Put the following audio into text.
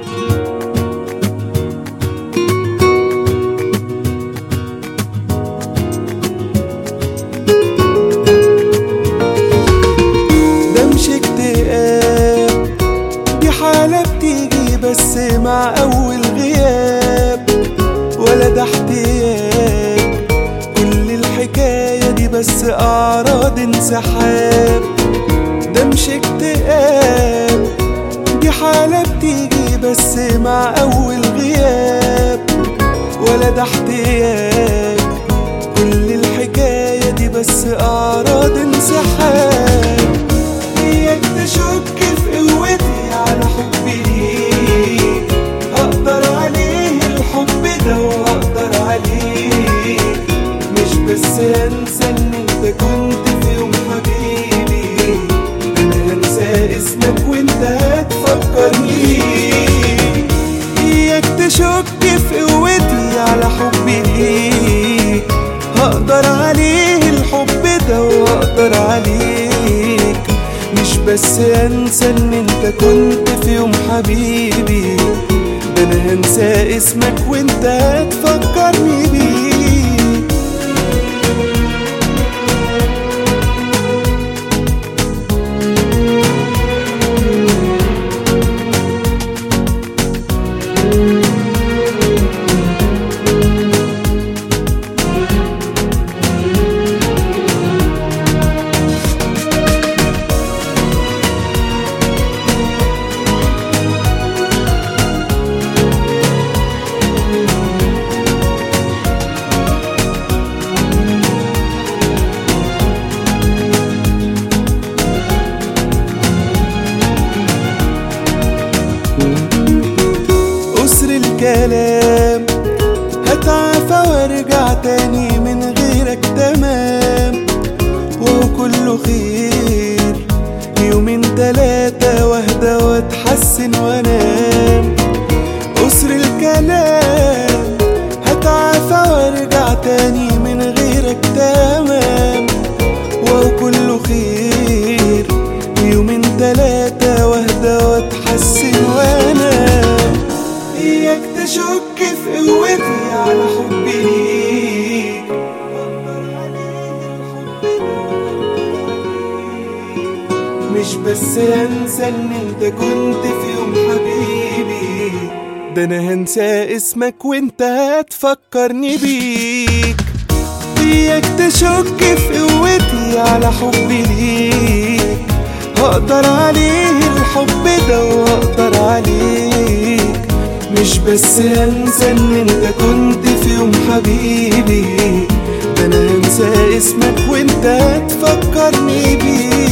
ده مش اكتئاب، دي حالة بتيجي بس مع أول غياب، ولا ده احتياج، كل الحكاية دي بس أعراض انسحاب. ده مش اكتئاب، دي حالة بتيجي بس مع أول غياب، ولا ده احتياج، كل الحكاية دي بس أعراض انسحاب. إياك تشك في قوتي على حبي ليك، هقدر عليه الحب ده وهقدر عليك، مش بس هنسى إن انت كنت في يوم حبيبي، أنا هنسى اسمك وانت هتفكرني. إياك تشك في قوتي على حبي ليك، هقدر عليه الحب ده وهقدر عليك، مش بس هنسى ان انت كنت في يوم حبيبي، ده انا هنسى اسمك وانت هتفكرني بيه. كلام هتعافى وارجع تاني من غيرك تمام، وهو كله خير، يومين تلاتة واهدى واتحسن وانام. قصر الكلام هتعافى وارجع تاني من غيرك تمام، وهو كله خير، يومين تلاتة واهدى واتحسن وانام. إياك تشك في قوتي على حبي ليك، مش بس هنسى ان انت كنت في يوم حبيبي، ده انا هنسى اسمك وانت هتفكرني بيك. إياك تشك في قوتي على حبي ليك، هقدر عليه الحب ده وهقدر عليك، مش بس هنسى ان انت كنت في يوم حبيبي، ده انا هنسى اسمك وانت هتفكرني بيه.